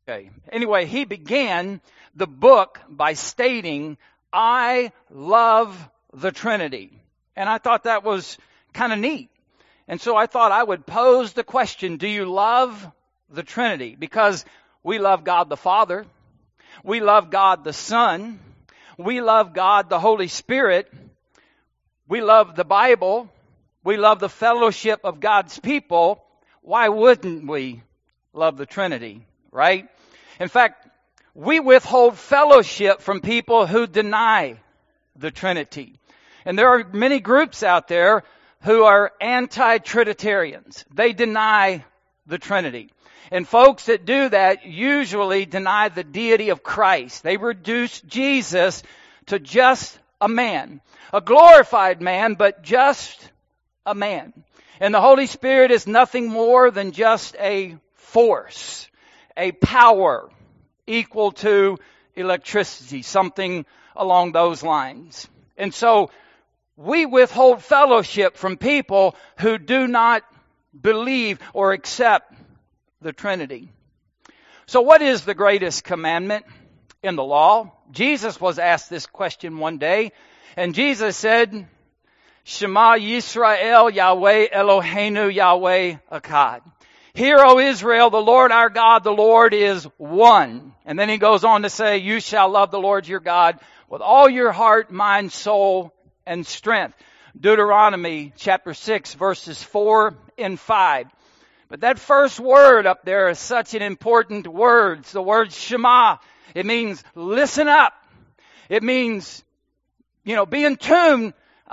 Okay. Anyway, he began the book by stating, I love the Trinity. And I thought that was kind of neat. And so I thought I would pose the question, do you love the Trinity? Because we love God the Father. We love God the Son. We love God the Holy Spirit. We love the Bible. We love the fellowship of God's people. Why wouldn't we love the Trinity, right? In fact, we withhold fellowship from people who deny the Trinity. And there are many groups out there who are anti-Trinitarians. They deny the Trinity. And folks that do that usually deny the deity of Christ. They reduce Jesus to just a man. A glorified man, but just a man. And the Holy Spirit is nothing more than just a force, a power equal to electricity, something along those lines. And so we withhold fellowship from people who do not believe or accept the Trinity. So what is the greatest commandment in the law? Jesus was asked this question one day, and Jesus said, Shema Yisrael Yahweh Eloheinu Yahweh Echad. Hear, O Israel, the Lord our God, the Lord is one. And then he goes on to say, you shall love the Lord your God with all your heart, mind, soul, and strength. Deuteronomy chapter 6, verses 4 and 5. But that first word up there is such an important word. It's the word Shema. It means listen up. It means, be in tune.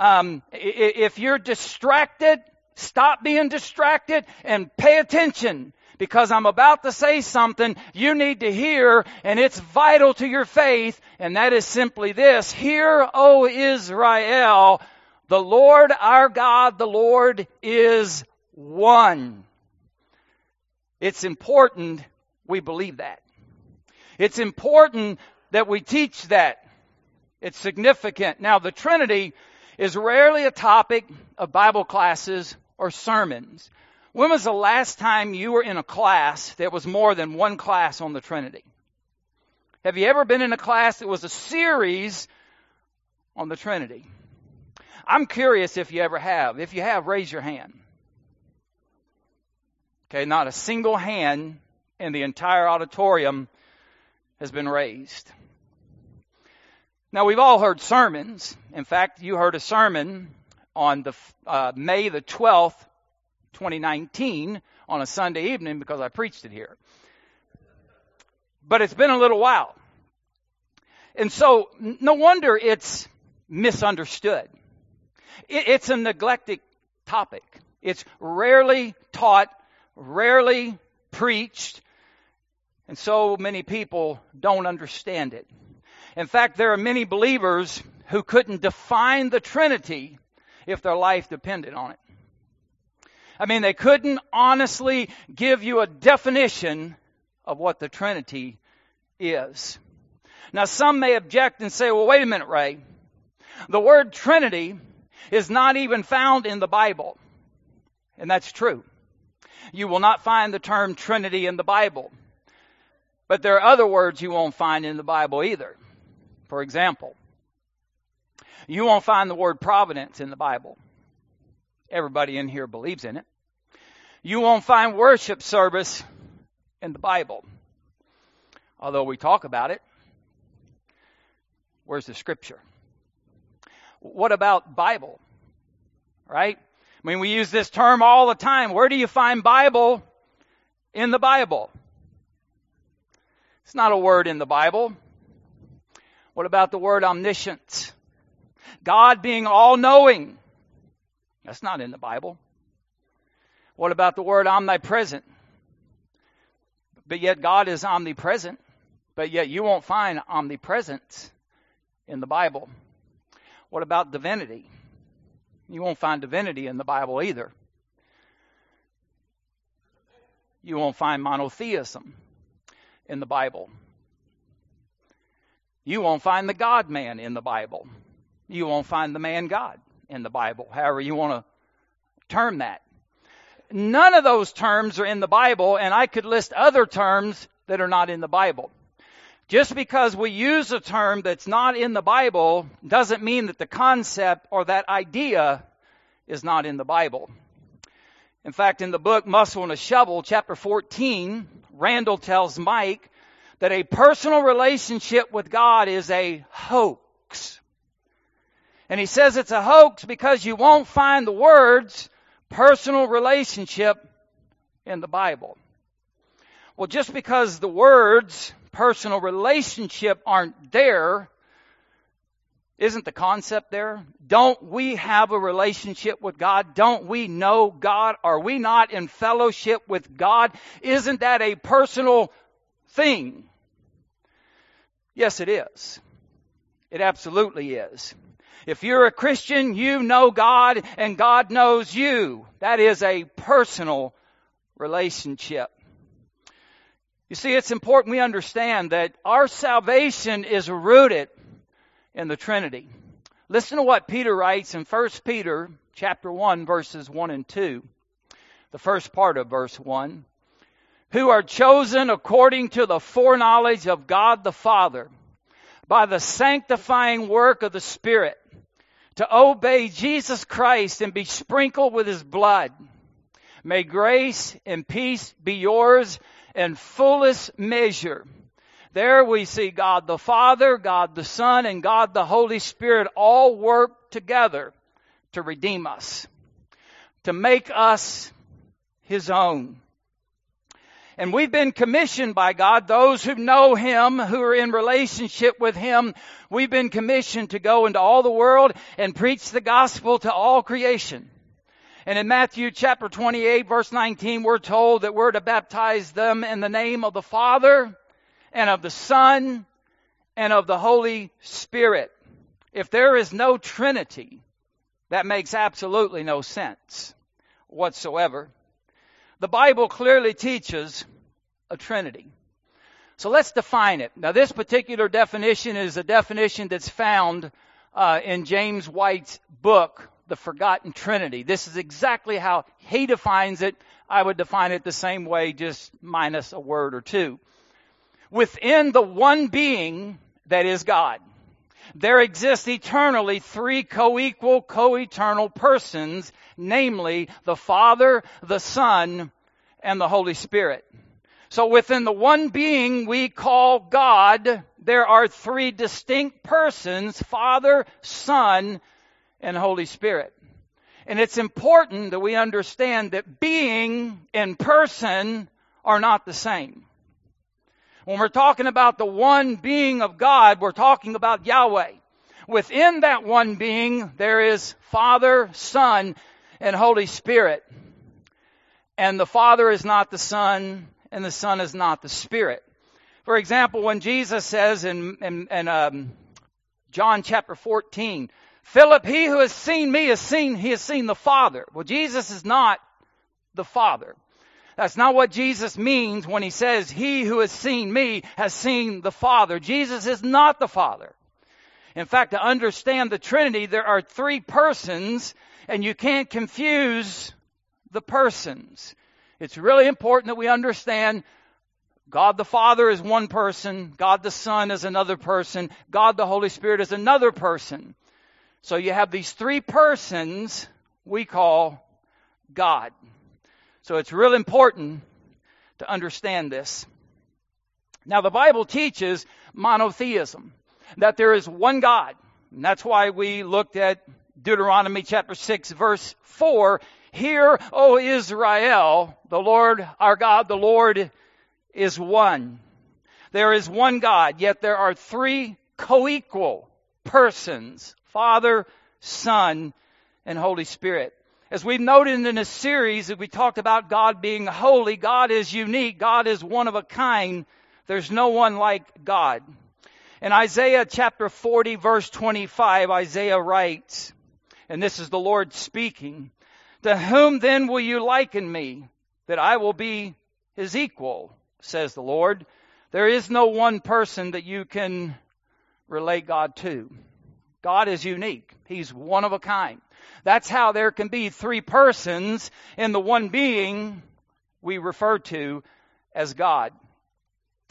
If you're distracted, stop being distracted and pay attention. Because I'm about to say something you need to hear, and it's vital to your faith, and that is simply this. Hear, O Israel, the Lord our God, the Lord is one. It's important we believe that. It's important that we teach that. It's significant. Now, the Trinity is rarely a topic of Bible classes or sermons. When was the last time you were in a class that was more than one class on the Trinity? Have you ever been in a class that was a series on the Trinity? I'm curious if you ever have. If you have, raise your hand. Okay, not a single hand in the entire auditorium has been raised. Now, we've all heard sermons. In fact, you heard a sermon on the May the 12th, 2019, on a Sunday evening because I preached it here. But it's been a little while. And so, no wonder it's misunderstood. It's a neglected topic. It's rarely taught, rarely preached, and so many people don't understand it. In fact, there are many believers who couldn't define the Trinity if their life depended on it. I mean, they couldn't honestly give you a definition of what the Trinity is. Now, some may object and say, well, wait a minute, Ray. The word Trinity is not even found in the Bible. And that's true. You will not find the term Trinity in the Bible. But there are other words you won't find in the Bible either. For example, you won't find the word providence in the Bible. Everybody in here believes in it. You won't find worship service in the Bible. Although we talk about it. Where's the scripture? What about Bible? Right? I mean, we use this term all the time. Where do you find Bible in the Bible? It's not a word in the Bible. What about the word omniscience? God being all-knowing. That's not in the Bible. What about the word omnipresent? But yet God is omnipresent. But yet you won't find omnipresence in the Bible. What about divinity? You won't find divinity in the Bible either. You won't find monotheism in the Bible. You won't find the God-man in the Bible. You won't find the man God in the Bible, however you want to term that. None of those terms are in the Bible, and I could list other terms that are not in the Bible. Just because we use a term that's not in the Bible doesn't mean that the concept or that idea is not in the Bible. In fact, in the book Muscle and a Shovel, chapter 14, Randall tells Mike that a personal relationship with God is a hoax. And he says it's a hoax because you won't find the words personal relationship in the Bible. Well, just because the words personal relationship aren't there, isn't the concept there? Don't we have a relationship with God? Don't we know God? Are we not in fellowship with God? Isn't that a personal thing? Yes, it is. It absolutely is. If you're a Christian, you know God and God knows you. That is a personal relationship. You see, it's important we understand that our salvation is rooted in the Trinity. Listen to what Peter writes in 1 Peter chapter 1, verses 1 and 2. The first part of verse 1. Who are chosen according to the foreknowledge of God the Father, by the sanctifying work of the Spirit, to obey Jesus Christ and be sprinkled with His blood. May grace and peace be yours in fullest measure. There we see God the Father, God the Son, and God the Holy Spirit all work together to redeem us, to make us His own. And we've been commissioned by God, those who know Him, who are in relationship with Him, we've been commissioned to go into all the world and preach the gospel to all creation. And in Matthew chapter 28, verse 19, we're told that we're to baptize them in the name of the Father and of the Son and of the Holy Spirit. If there is no Trinity, that makes absolutely no sense whatsoever. The Bible clearly teaches a Trinity. So let's define it. Now, this particular definition is a definition that's found in James White's book, The Forgotten Trinity. This is exactly how he defines it. I would define it the same way, just minus a word or two. Within the one being that is God, there exist eternally three co-equal, co-eternal persons, namely the Father, the Son, and the Holy Spirit. So within the one being we call God, there are three distinct persons, Father, Son, and Holy Spirit. And it's important that we understand that being and person are not the same. When we're talking about the one being of God, we're talking about Yahweh. Within that one being, there is Father, Son, and Holy Spirit. And the Father is not the Son, and the Son is not the Spirit. For example, when Jesus says in John chapter 14, Philip, he who has seen me he has seen the Father. Well, Jesus is not the Father. That's not what Jesus means when he says, he who has seen me has seen the Father. Jesus is not the Father. In fact, to understand the Trinity, there are three persons, and you can't confuse the persons. It's really important that we understand God the Father is one person, God the Son is another person, God the Holy Spirit is another person. So you have these three persons we call God. So it's real important to understand this. Now the Bible teaches monotheism, that there is one God. And that's why we looked at Deuteronomy chapter 6 verse 4. Hear, O Israel, the Lord our God, the Lord is one. There is one God, yet there are three co-equal persons, Father, Son, and Holy Spirit. As we've noted in this series, we talked about God being holy. God is unique. God is one of a kind. There's no one like God. In Isaiah chapter 40, verse 25, Isaiah writes, and this is the Lord speaking, to whom then will you liken me, that I will be his equal, says the Lord. There is no one person that you can relate God to. God is unique. He's one of a kind. That's how there can be three persons in the one being we refer to as God.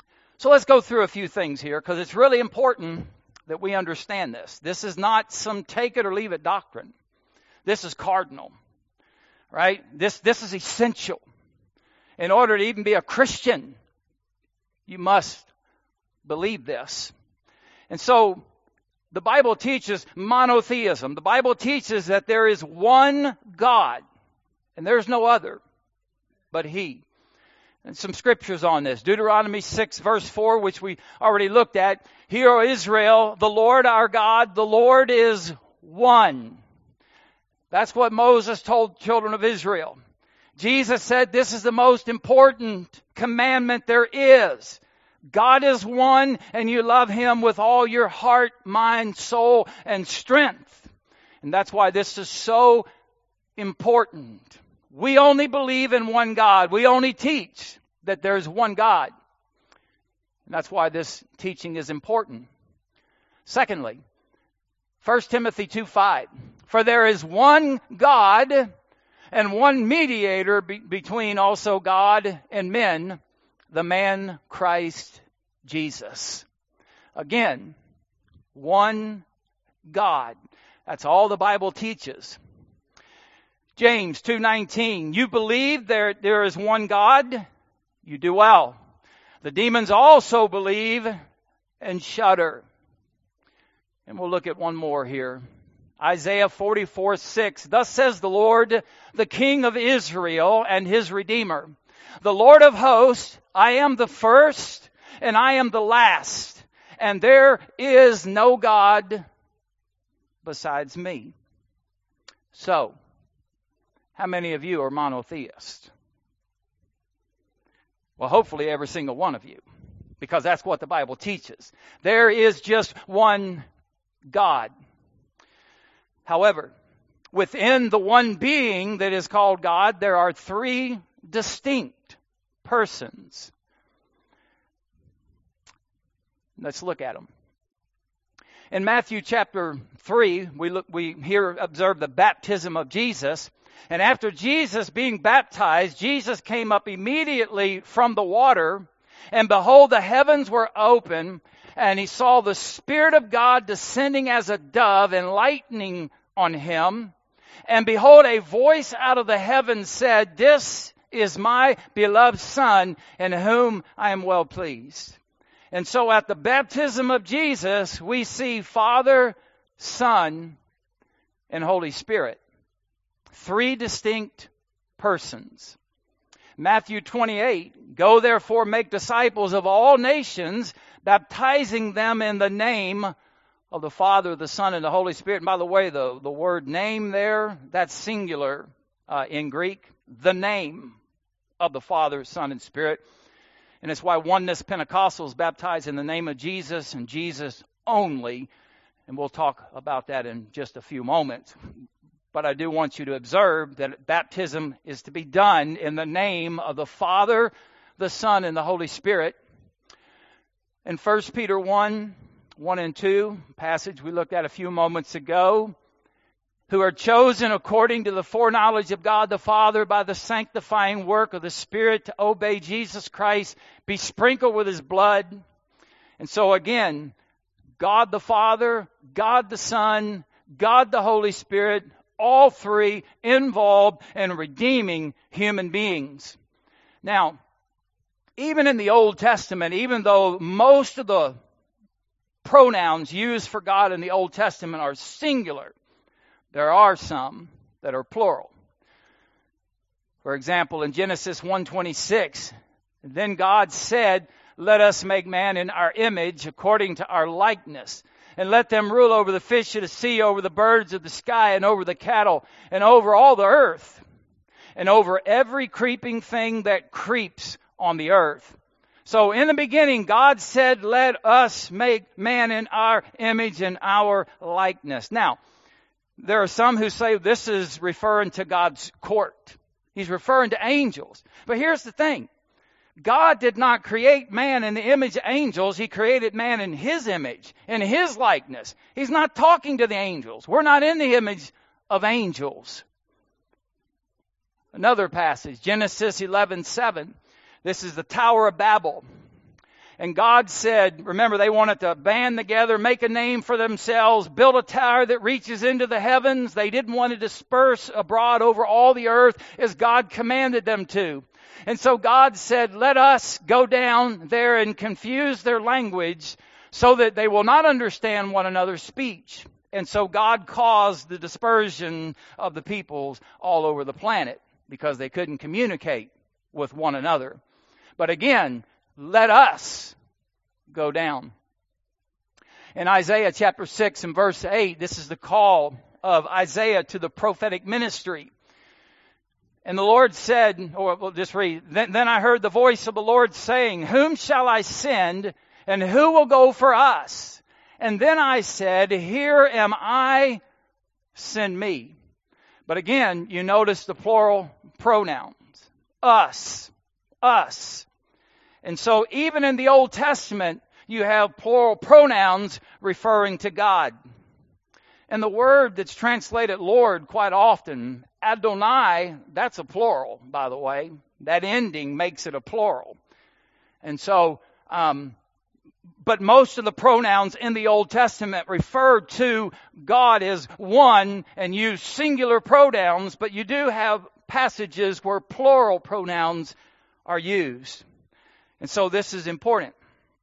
So let's go through a few things here because it's really important that we understand this. This is not some take it or leave it doctrine. This is cardinal, right? This is essential. In order to even be a Christian, you must believe this. And so the Bible teaches monotheism. The Bible teaches that there is one God and there's no other but He. And some scriptures on this. Deuteronomy 6 verse 4, which we already looked at. Hear, O Israel, the Lord our God, the Lord is one. That's what Moses told children of Israel. Jesus said this is the most important commandment there is. God is one and you love Him with all your heart, mind, soul, and strength. And that's why this is so important. We only believe in one God. We only teach that there's one God. And that's why this teaching is important. Secondly, 1 Timothy 2:5. For there is one God and one mediator between also God and men, the man Christ Jesus. Again, one God. That's all the Bible teaches. James 2:19, you believe there is one God? You do well. The demons also believe and shudder. And we'll look at one more here. Isaiah 44:6, thus says the Lord, the King of Israel and His Redeemer, the Lord of hosts, I am the first and I am the last, and there is no God besides me. So, how many of you are monotheists? Well, hopefully every single one of you, because that's what the Bible teaches. There is just one God. However, within the one being that is called God, there are three distinct persons. Let's look at them. In Matthew chapter 3, we here observe the baptism of Jesus. And after Jesus being baptized, Jesus came up immediately from the water, and behold, the heavens were open, and He saw the Spirit of God descending as a dove and lightning on Him. And behold, a voice out of the heavens said, this is my beloved Son, in whom I am well pleased. And so at the baptism of Jesus, we see Father, Son, and Holy Spirit. Three distinct persons. Matthew 28, go therefore make disciples of all nations, baptizing them in the name of the Father, the Son, and the Holy Spirit. And by the way, the word name there, that's singular in Greek. The name of the Father, Son, and Spirit. And it's why Oneness Pentecostals baptize in the name of Jesus and Jesus only. And we'll talk about that in just a few moments. But I do want you to observe that baptism is to be done in the name of the Father, the Son, and the Holy Spirit. In 1 Peter 1 and 2, passage we looked at a few moments ago, who are chosen according to the foreknowledge of God the Father by the sanctifying work of the Spirit to obey Jesus Christ, be sprinkled with His blood. And so again, God the Father, God the Son, God the Holy Spirit, all three involved in redeeming human beings. Now, even in the Old Testament, even though most of the pronouns used for God in the Old Testament are singular, there are some that are plural. For example, in Genesis 1:26, then God said, let us make man in our image according to our likeness. And let them rule over the fish of the sea, over the birds of the sky, and over the cattle, and over all the earth, and over every creeping thing that creeps on the earth. So in the beginning, God said, let us make man in our image and our likeness. Now, there are some who say this is referring to God's court. He's referring to angels. But here's the thing. God did not create man in the image of angels. He created man in His image, in His likeness. He's not talking to the angels. We're not in the image of angels. Another passage, Genesis 11:7. This is the Tower of Babel. And God said, remember, they wanted to band together, make a name for themselves, build a tower that reaches into the heavens. They didn't want to disperse abroad over all the earth as God commanded them to. And so God said, let us go down there and confuse their language so that they will not understand one another's speech. And so God caused the dispersion of the peoples all over the planet because they couldn't communicate with one another. But again, let us go down. In Isaiah chapter 6 and verse 8, this is the call of Isaiah to the prophetic ministry. And the Lord said, or we'll just read, then I heard the voice of the Lord saying, whom shall I send, and who will go for us? And then I said, here am I, send me. But again, you notice the plural pronouns. Us. And so even in the Old Testament, you have plural pronouns referring to God. And the word that's translated Lord quite often, Adonai, that's a plural, by the way. That ending makes it a plural. And so, but most of the pronouns in the Old Testament refer to God as one and use singular pronouns, but you do have passages where plural pronouns are used. And so this is important.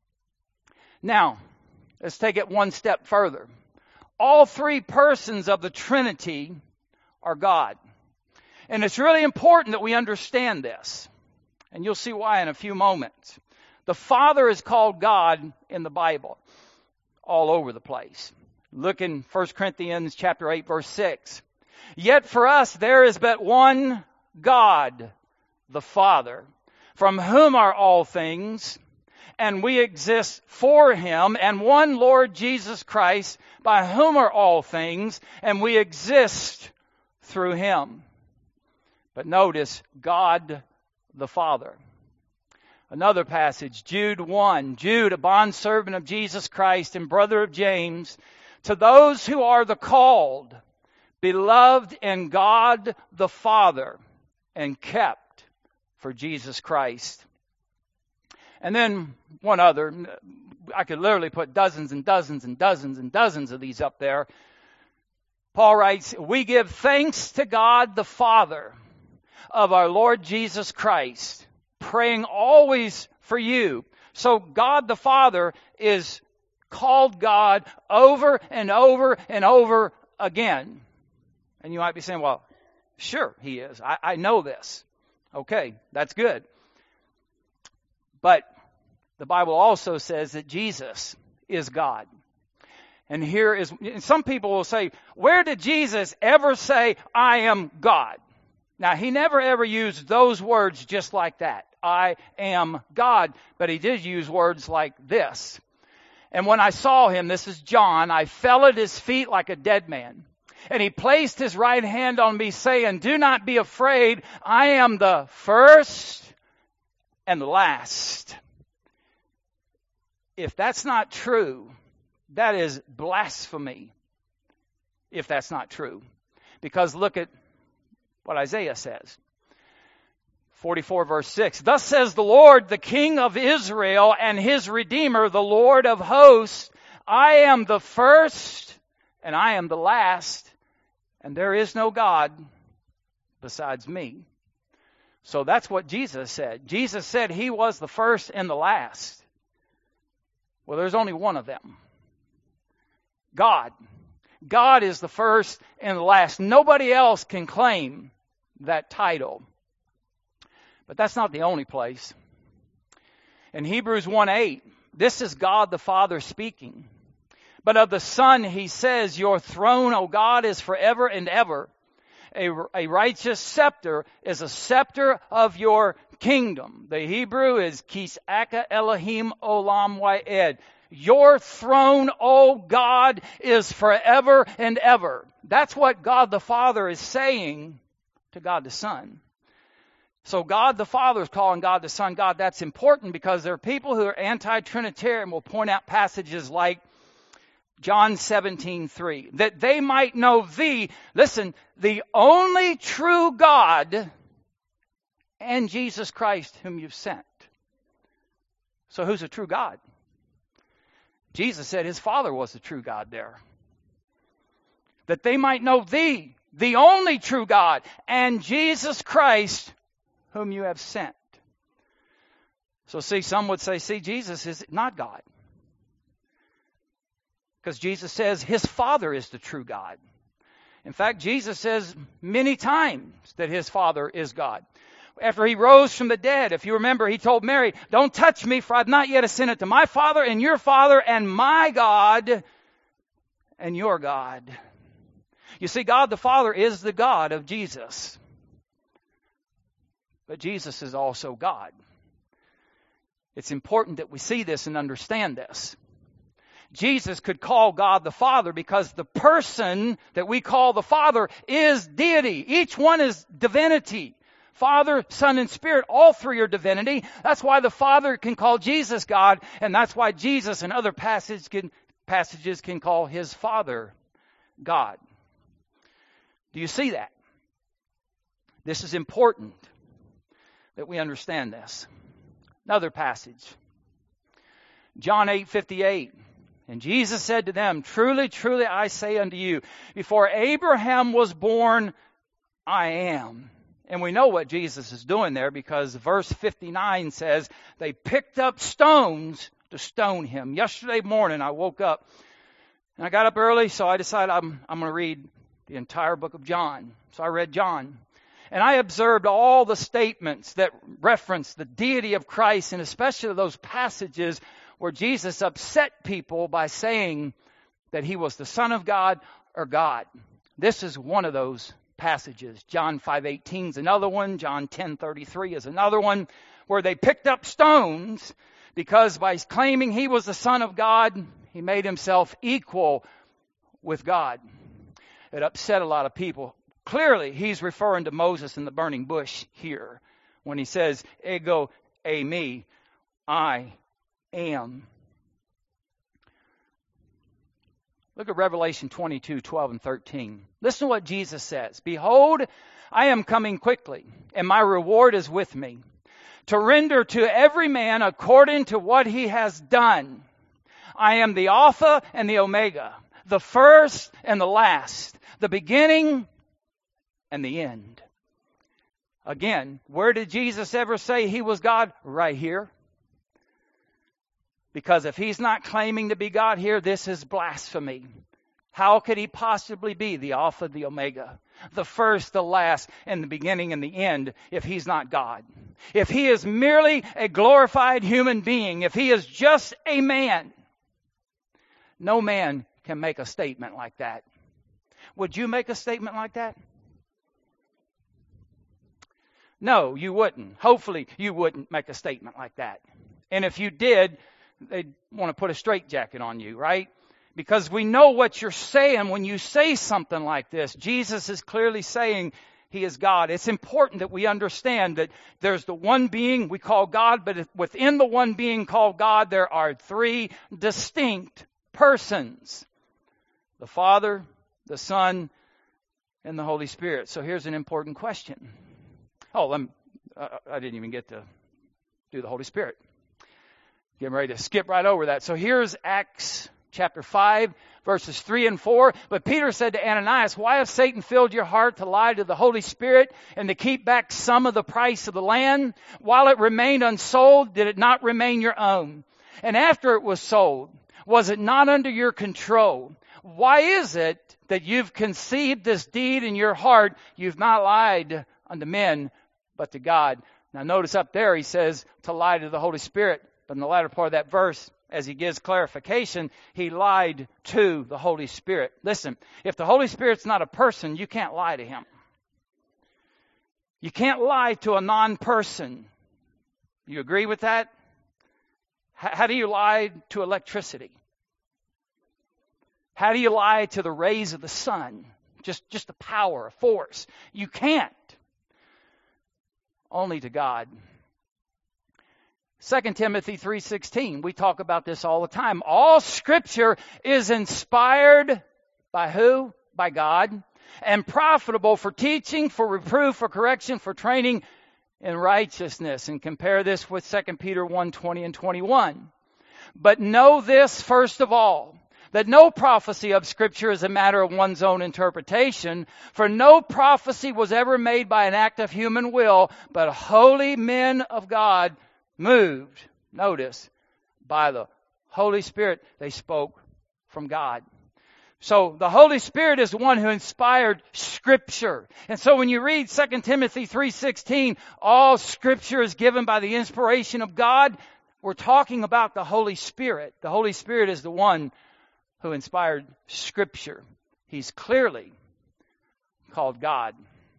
Now, let's take it one step further. All three persons of the Trinity are God. And it's really important that we understand this. And you'll see why in a few moments. The Father is called God in the Bible all over the place. Look in 1 Corinthians chapter 8, verse 6. Yet for us there is but one God, the Father, from whom are all things, and we exist for Him, and one Lord Jesus Christ, by whom are all things, and we exist through Him. But notice, God the Father. Another passage, Jude 1. Jude, a bondservant of Jesus Christ and brother of James, to those who are the called, beloved in God the Father, and kept for Jesus Christ. And then one other, I could literally put dozens and dozens and dozens and dozens of these up there. Paul writes, we give thanks to God the Father of our Lord Jesus Christ, praying always for you. So God the Father is called God over and over and over again. And you might be saying, well, sure He is. I know this. Okay, that's good. But the Bible also says that Jesus is God. And here is, some people will say, where did Jesus ever say, I am God? Now, He never ever used those words just like that. I am God. But He did use words like this. And when I saw Him, this is John, I fell at His feet like a dead man. And He placed His right hand on me, saying, do not be afraid. I am the first and the last. If that's not true, that is blasphemy. If that's not true. Because look at what Isaiah says. 44 verse 6. Thus says the Lord, the King of Israel and His Redeemer, the Lord of hosts, I am the first and I am the last, and there is no God besides me. So that's what Jesus said. Jesus said He was the first and the last. Well, there's only one of them. God. God is the first and the last. Nobody else can claim that title. But that's not the only place. In Hebrews 1:8, this is God the Father speaking. But of the Son, He says, your throne, O God, is forever and ever. A righteous scepter is a scepter of your kingdom. The Hebrew is Kisaka Elohim Olam Wa'ed. Your throne, O God, is forever and ever. That's what God the Father is saying to God the Son. So God the Father is calling God the Son God. That's important because there are people who are anti-Trinitarian will point out passages like John 17:3, that they might know Thee, listen, the only true God and Jesus Christ whom You've sent. So who's a true God? Jesus said his Father was the true God there. That they might know thee, the only true God, and Jesus Christ, whom you have sent. So see, some would say, see, Jesus is not God. Because Jesus says his Father is the true God. In fact, Jesus says many times that his Father is God. After he rose from the dead, if you remember, he told Mary, don't touch me, for I've not yet ascended to my Father and your Father and my God and your God. You see, God the Father is the God of Jesus. But Jesus is also God. It's important that we see this and understand this. Jesus could call God the Father because the person that we call the Father is deity. Each one is divinity. Father, Son, and Spirit, all three are divinity. That's why the Father can call Jesus God, and that's why Jesus in other passages can call his Father God. Do you see that? This is important that we understand this. Another passage. John 8:58. And Jesus said to them, truly, truly, I say unto you, before Abraham was born, I am. And we know what Jesus is doing there because verse 59 says they picked up stones to stone him. Yesterday morning I woke up and I got up early, so I decided I'm going to read the entire book of John. So I read John. And I observed all the statements that reference the deity of Christ, and especially those passages where Jesus upset people by saying that he was the Son of God or God. This is one of those passages. John 5:18 is another one. John 10:33 is another one, where they picked up stones because by claiming he was the Son of God, he made himself equal with God. It upset a lot of people. Clearly, he's referring to Moses in the burning bush here when he says, ego eimi, I am. Look at Revelation 22:12 and 13. Listen to what Jesus says. Behold, I am coming quickly, and my reward is with me, to render to every man according to what he has done. I am the Alpha and the Omega, the first and the last, the beginning and the end. Again, where did Jesus ever say he was God? Right here. Because if he's not claiming to be God here, this is blasphemy. How could he possibly be the Alpha, the Omega, the first, the last, and the beginning and the end if he's not God? If he is merely a glorified human being, if he is just a man, no man can make a statement like that. Would you make a statement like that? No, you wouldn't. Hopefully you wouldn't make a statement like that. And if you did, they'd want to put a straitjacket on you, right? Because we know what you're saying when you say something like this. Jesus is clearly saying he is God. It's important that we understand that there's the one being we call God, but within the one being called God, there are three distinct persons. The Father, the Son, and the Holy Spirit. So here's an important question. I didn't even get to do the Holy Spirit. Getting ready to skip right over that. So here's Acts chapter 5, verses 3 and 4. But Peter said to Ananias, why has Satan filled your heart to lie to the Holy Spirit and to keep back some of the price of the land? While it remained unsold, did it not remain your own? And after it was sold, was it not under your control? Why is it that you've conceived this deed in your heart? You've not lied unto men, but to God. Now notice up there he says to lie to the Holy Spirit. But in the latter part of that verse, as he gives clarification, he lied to the Holy Spirit. Listen, if the Holy Spirit's not a person, you can't lie to him. You can't lie to a non-person. You agree with that? How do you lie to electricity? How do you lie to the rays of the sun? Just the power, a force. You can't. Only to God. 2 Timothy 3:16, we talk about this all the time. All Scripture is inspired by who? By God. And profitable for teaching, for reproof, for correction, for training in righteousness. And compare this with 2 Peter 1:20 and 21. But know this first of all, that no prophecy of Scripture is a matter of one's own interpretation, for no prophecy was ever made by an act of human will, but holy men of God moved, notice, by the Holy Spirit, they spoke from God. So the Holy Spirit is the one who inspired Scripture. And so when you read 2 Timothy 3:16, all Scripture is given by the inspiration of God, we're talking about the Holy Spirit. The Holy Spirit is the one who inspired Scripture. He's clearly called God.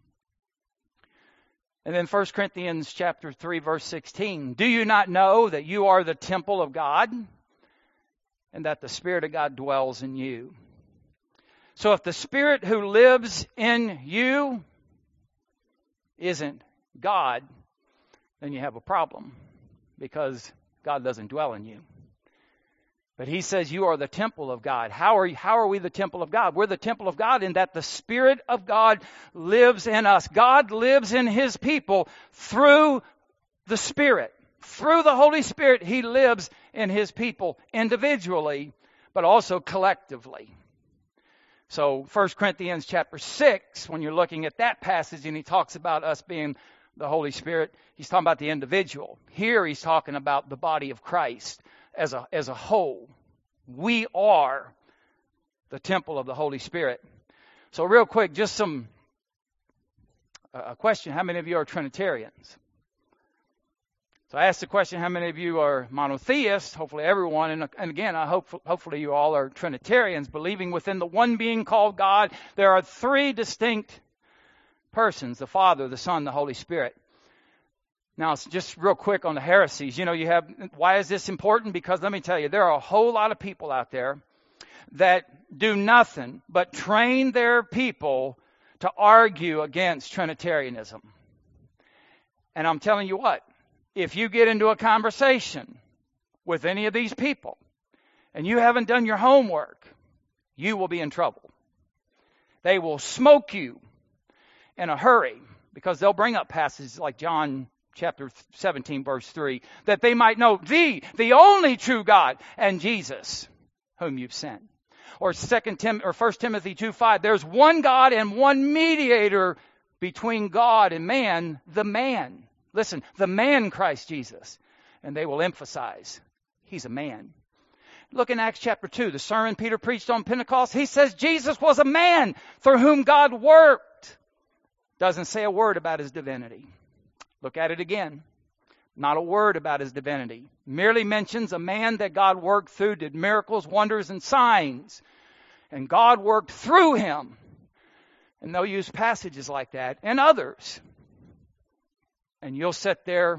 And then 1 Corinthians chapter 3, verse 16. Do you not know that you are the temple of God and that the Spirit of God dwells in you? So if the Spirit who lives in you isn't God, then you have a problem because God doesn't dwell in you. But he says you are the temple of God. How are we the temple of God? We're the temple of God in that the Spirit of God lives in us. God lives in His people through the Spirit. Through the Holy Spirit, He lives in His people individually, but also collectively. So 1 Corinthians chapter 6, when you're looking at that passage and he talks about us being the Holy Spirit, he's talking about the individual. Here he's talking about the body of Christ as a whole. We are the temple of the Holy Spirit. So real quick, just a question. How many of you are Trinitarians? So I asked the question, how many of you are monotheists? Hopefully everyone. And again, hopefully you all are Trinitarians, believing within the one being called God. There are three distinct persons, the Father, the Son, the Holy Spirit. Now, just real quick on the heresies. Why is this important? Because let me tell you, there are a whole lot of people out there that do nothing but train their people to argue against Trinitarianism. And I'm telling you what, if you get into a conversation with any of these people and you haven't done your homework, you will be in trouble. They will smoke you in a hurry because they'll bring up passages like John chapter 17, verse 3, that they might know the only true God and Jesus whom you've sent. Or 1 Timothy 2:5, there's one God and one mediator between God and man, the man. Listen, the man Christ Jesus. And they will emphasize he's a man. Look in Acts chapter 2, the sermon Peter preached on Pentecost. He says Jesus was a man through whom God worked. Doesn't say a word about his divinity. Look at it again. Not a word about his divinity. Merely mentions a man that God worked through, did miracles, wonders, and signs. And God worked through him. And they'll use passages like that and others. And you'll sit there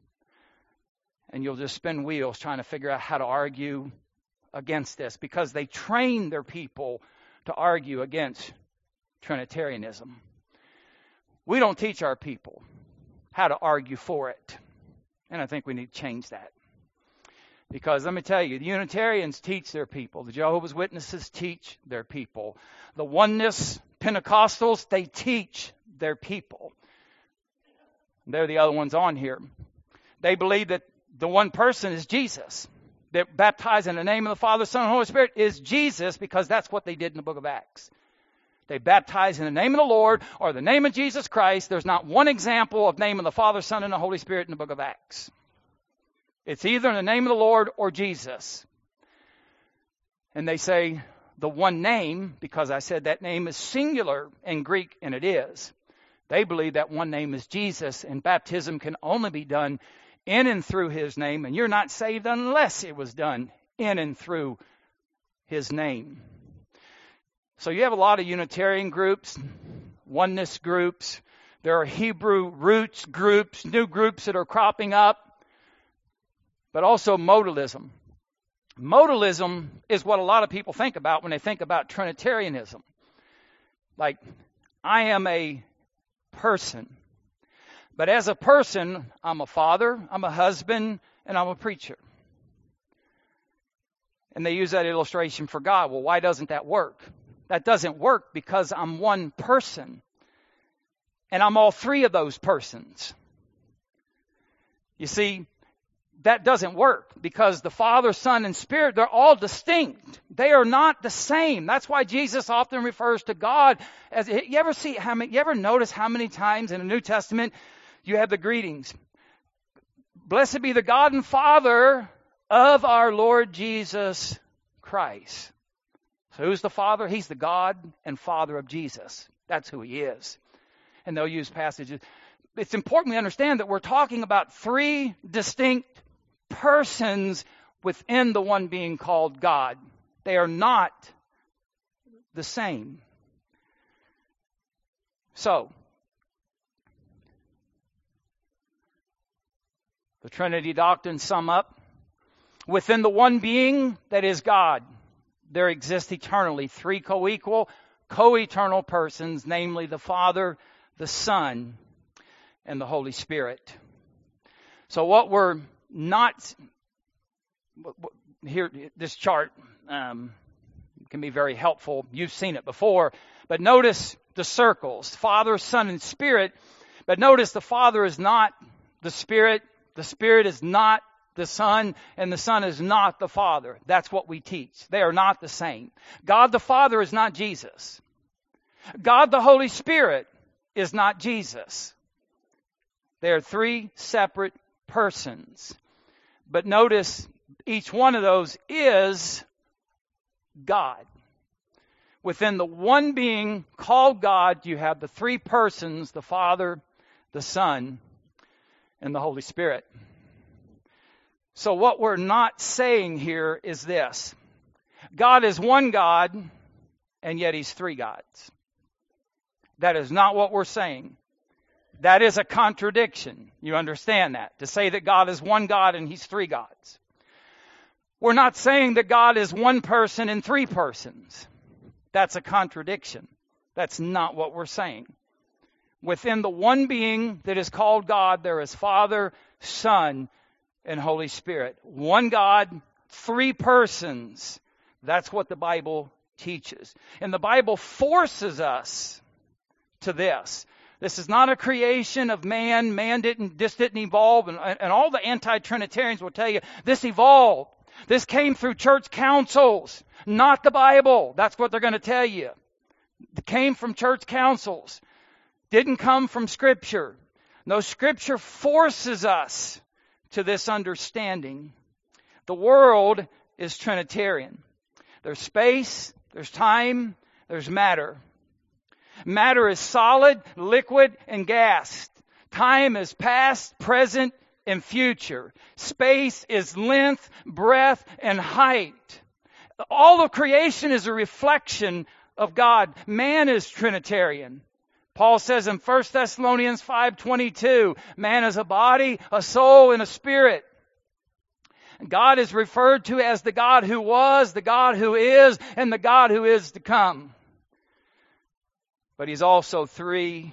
and you'll just spin wheels trying to figure out how to argue against this because they train their people to argue against Trinitarianism. We don't teach our people how to argue for it. And I think we need to change that. Because let me tell you, the Unitarians teach their people. The Jehovah's Witnesses teach their people. The Oneness Pentecostals, they teach their people. They're the other ones on here. They believe that the one person is Jesus. They're baptized in the name of the Father, Son, and Holy Spirit is Jesus because that's what they did in the book of Acts. They baptize in the name of the Lord or the name of Jesus Christ. There's not one example of name of the Father, Son, and the Holy Spirit in the book of Acts. It's either in the name of the Lord or Jesus. And they say the one name, because I said that name is singular in Greek, and it is. They believe that one name is Jesus, and baptism can only be done in and through his name, and you're not saved unless it was done in and through his name. So you have a lot of Unitarian groups, oneness groups. There are Hebrew roots groups, new groups that are cropping up, but also modalism. Modalism is what a lot of people think about when they think about Trinitarianism. Like, I am a person. But as a person, I'm a father, I'm a husband, and I'm a preacher. And they use that illustration for God. Well, why doesn't that work? That doesn't work because I'm one person. And I'm all three of those persons. You see, that doesn't work because the Father, Son, and Spirit, they're all distinct. They are not the same. That's why Jesus often refers to God as, you ever notice how many times in the New Testament you have the greetings? Blessed be the God and Father of our Lord Jesus Christ. So who's the Father? He's the God and Father of Jesus. That's who He is. And they'll use passages. It's important we understand that we're talking about three distinct persons within the one being called God. They are not the same. So, the Trinity doctrine sum up. Within the one being that is God, there exist eternally three co-equal, co-eternal persons, namely the Father, the Son, and the Holy Spirit. So what we're not, here, this chart can be very helpful. You've seen it before, but notice the circles, Father, Son, and Spirit. But notice the Father is not the Spirit is not the Son, and the Son is not the Father. That's what we teach. They are not the same. God the Father is not Jesus. God the Holy Spirit is not Jesus. They are three separate persons. But notice each one of those is God. Within the one being called God, you have the three persons, the Father, the Son, and the Holy Spirit. So what we're not saying here is this. God is one God, and yet He's three gods. That is not what we're saying. That is a contradiction. You understand that? To say that God is one God and He's three gods. We're not saying that God is one person and three persons. That's a contradiction. That's not what we're saying. Within the one being that is called God, there is Father, Son, and Holy Spirit. One God, three persons. That's what the Bible teaches. And the Bible forces us to this. This is not a creation of man. This didn't evolve. And all the anti-Trinitarians will tell you, this evolved. This came through church councils, not the Bible. That's what they're going to tell you. It came from church councils. Didn't come from Scripture. No, Scripture forces us to this understanding. The world is Trinitarian. There's space, there's time, there's matter. Matter is solid, liquid, and gas. Time is past, present, and future. Space is length, breadth, and height. All of creation is a reflection of God. Man is Trinitarian. Paul says in 1 Thessalonians 5:22, man is a body, a soul, and a spirit. God is referred to as the God who was, the God who is, and the God who is to come. But He's also three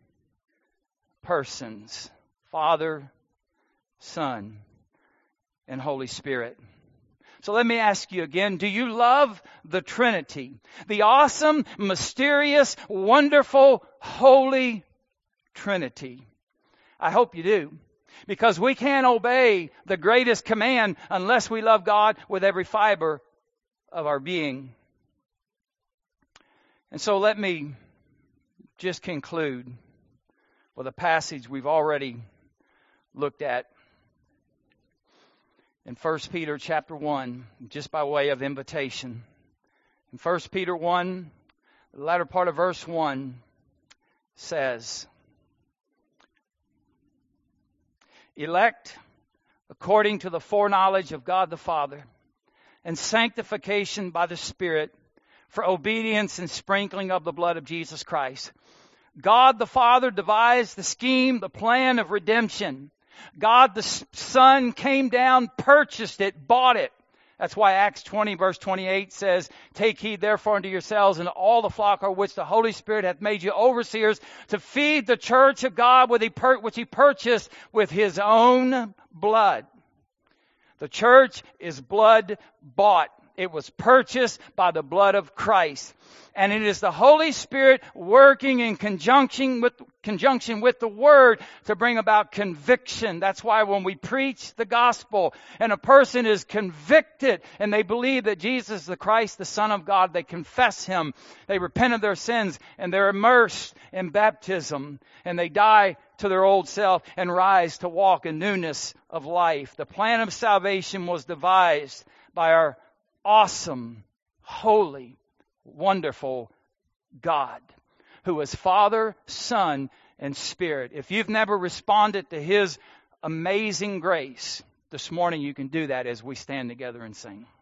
persons, Father, Son, and Holy Spirit. So let me ask you again, do you love the Trinity? The awesome, mysterious, wonderful, holy Trinity. I hope you do. Because we can't obey the greatest command unless we love God with every fiber of our being. And so let me just conclude with a passage we've already looked at. In 1 Peter chapter 1, just by way of invitation. In 1 Peter 1, the latter part of verse 1 says, elect according to the foreknowledge of God the Father, and sanctification by the Spirit for obedience and sprinkling of the blood of Jesus Christ. God the Father devised the scheme, the plan of redemption. God the Son came down, purchased it, bought it. That's why Acts 20 verse 28 says, take heed therefore unto yourselves and all the flock of which the Holy Spirit hath made you overseers to feed the church of God which He purchased with His own blood. The church is blood bought. It was purchased by the blood of Christ. And it is the Holy Spirit working in conjunction with the Word to bring about conviction. That's why when we preach the gospel and a person is convicted and they believe that Jesus is the Christ, the Son of God, they confess Him, they repent of their sins, and they're immersed in baptism, and they die to their old self and rise to walk in newness of life. The plan of salvation was devised by our awesome, holy, wonderful God, who is Father, Son, and Spirit. If you've never responded to His amazing grace, this morning you can do that as we stand together and sing.